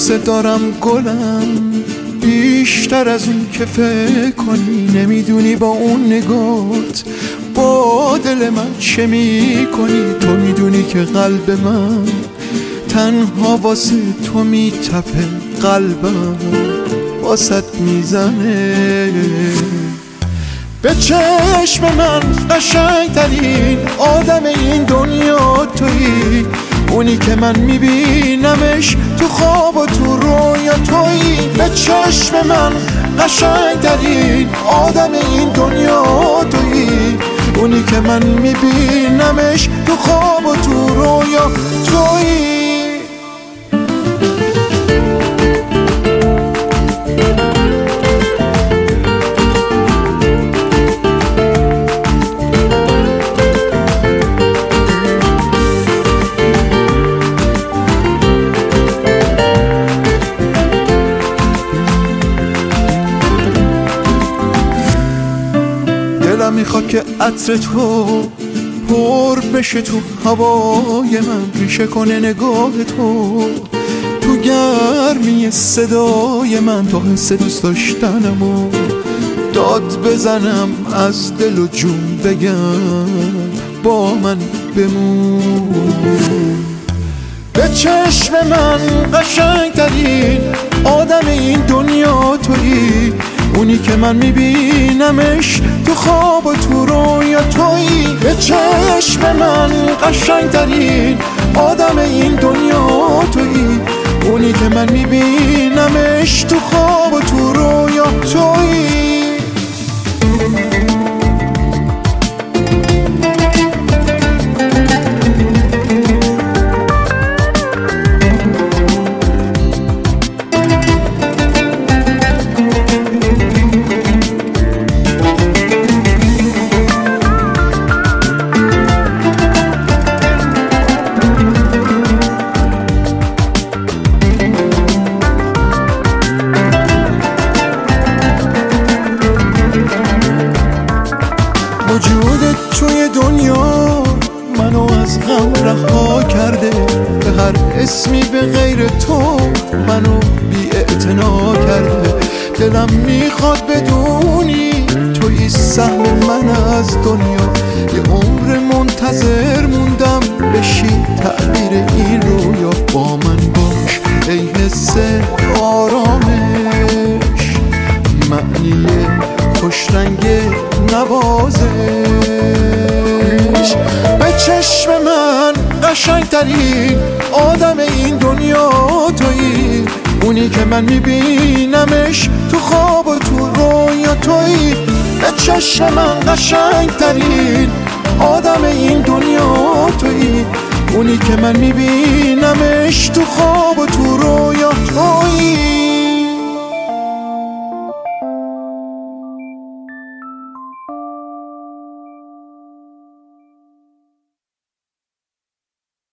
دوست دارم گلم، بیشتر از اون که فکر کنی. نمیدونی با اون نگات با دل من چه میکنی. تو میدونی که قلب من تنها واسه تو میتپه، قلبم واسط میزنه. به چشم من قشنگترین آدم این دنیا تویی، اونی که من میبینمش تو خواب و تو رویا تویی. به چشم من قشنگترین آدم این دنیا تویی، اونی که من میبینمش تو خواب و تو رویا تویی. دلم میخواد که عطر تو پر بشه تو هوای من، ریشه کنه نگاه تو گرمی صدای من، تا حس دوست داشتنمو داد بزنم، از دل و جون بگم با من بمون. به چشم من قشنگترین آدم این دنیا تویی، اونی که من میبینمش تو خواب و تو رویا تویی. به چشم من قشنگترین آدم این دنیا تویی، اونی که من میبینمش تو خواب و تو رویا تویی. وجودت توی دنیا منو از غم رها کرده، به هر اسمی به غیر تو منو بی‌اعتنا کرده. دلم میخواد بدونی توی سهم من از دنیا، یه عمر منتظر موندم بشی تعبیر این رویا. با من باش ای حس آرامش، معنی خوشرنگ نوازش. به چشم من قشنگترین آدم این دنیا تویی، اونی که من میبینمش تو خواب و تو رویا تویی. به چشم من قشنگترین آدم این دنیا تویی، اونی که من میبینمش تو خواب